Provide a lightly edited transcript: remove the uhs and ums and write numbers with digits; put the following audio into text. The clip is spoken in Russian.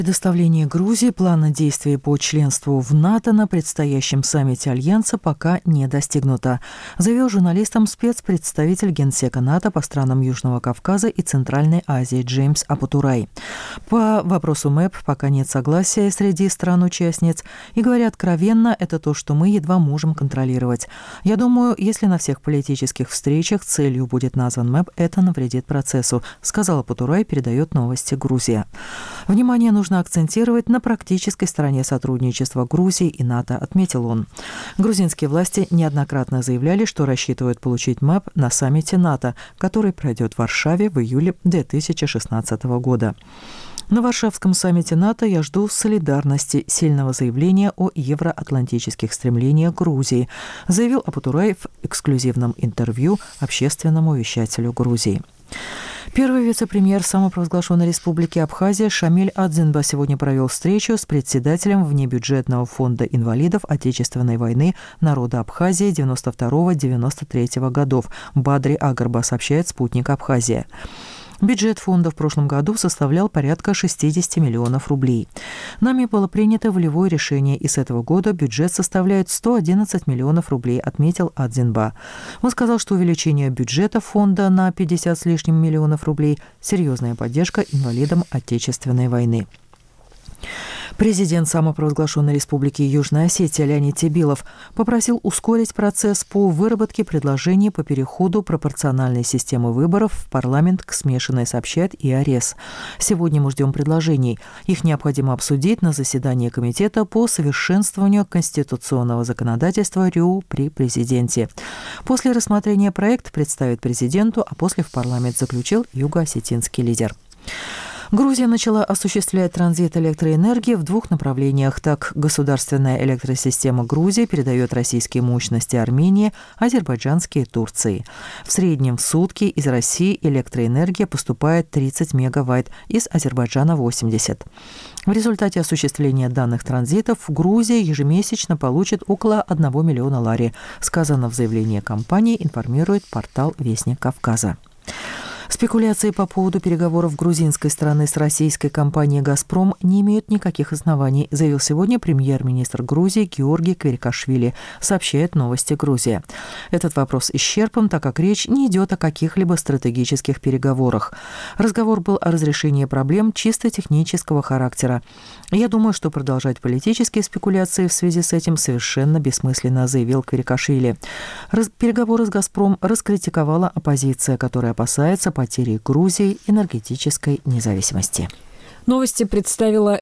Предоставление Грузии плана действий по членству в НАТО на предстоящем саммите Альянса пока не достигнуто, заявил журналистам спецпредставитель Генсека НАТО по странам Южного Кавказа и Центральной Азии Джеймс Апатурай. По вопросу МЭП пока нет согласия среди стран-участниц, и, говоря откровенно, это то, что мы едва можем контролировать. Я думаю, если на всех политических встречах целью будет назван МЭП, это навредит процессу, сказал Апатурай, передает новости Грузия. Внимание нужно акцентировать на практической стороне сотрудничества Грузии и НАТО, отметил он. Грузинские власти неоднократно заявляли, что рассчитывают получить МЭП на саммите НАТО, который пройдет в Варшаве в июле 2016 года. На Варшавском саммите НАТО я жду солидарности, сильного заявления о евроатлантических стремлениях Грузии, заявил Апатурай в эксклюзивном интервью общественному вещателю Грузии. Первый вице-премьер самопровозглашенной республики Абхазия Шамиль Адзинба сегодня провел встречу с председателем внебюджетного фонда инвалидов Отечественной войны народа Абхазии 92-93 годов Бадри Агарба, сообщает «Спутник Абхазия». Бюджет фонда в прошлом году составлял порядка 60 миллионов рублей. Нами было принято волевое решение, и с этого года бюджет составляет 111 миллионов рублей, отметил Адзинба. Он сказал, что увеличение бюджета фонда на 50 с лишним миллионов рублей – серьезная поддержка инвалидам Отечественной войны. Президент самопровозглашенной республики Южная Осетия Леонид Тебилов попросил ускорить процесс по выработке предложений по переходу пропорциональной системы выборов в парламент к смешанной, сообщает ИАРЕС. Сегодня мы ждем предложений. Их необходимо обсудить на заседании комитета по совершенствованию конституционного законодательства РИУ при президенте. После рассмотрения проект представит президенту, а после в парламент, заключил юго-осетинский лидер. Грузия начала осуществлять транзит электроэнергии в двух направлениях. Так, государственная электросистема Грузии передает российские мощности Армении, азербайджанские Турции. В среднем в сутки из России электроэнергия поступает 30 мегаватт, из Азербайджана 80. В результате осуществления данных транзитов Грузия ежемесячно получит около 1 миллиона лари, сказано в заявлении компании, информирует портал «Вестник Кавказа». Спекуляции по поводу переговоров грузинской стороны с российской компанией «Газпром» не имеют никаких оснований, заявил сегодня премьер-министр Грузии Георгий Квирикашвили, сообщает «Новости Грузия». Этот вопрос исчерпан, так как речь не идет о каких-либо стратегических переговорах. Разговор был о разрешении проблем чисто технического характера. Я думаю, что продолжать политические спекуляции в связи с этим совершенно бессмысленно, заявил Квирикашвили. Переговоры с «Газпром» раскритиковала оппозиция, которая опасается потери Грузии энергетической независимости. Новости представила